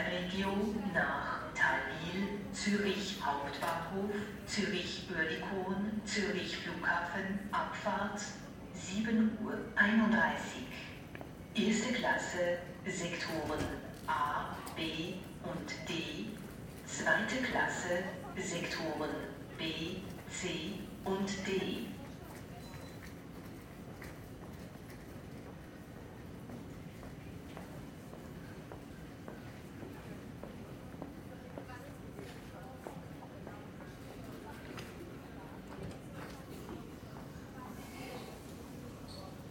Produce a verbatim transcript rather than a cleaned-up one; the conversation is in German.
Fernregio nach Thalwil, Zürich Hauptbahnhof, Zürich Oerlikon, Zürich Flughafen, Abfahrt sieben Uhr einunddreißig. Erste Klasse, Sektoren A, B und D. Zweite Klasse, Sektoren B, C und D.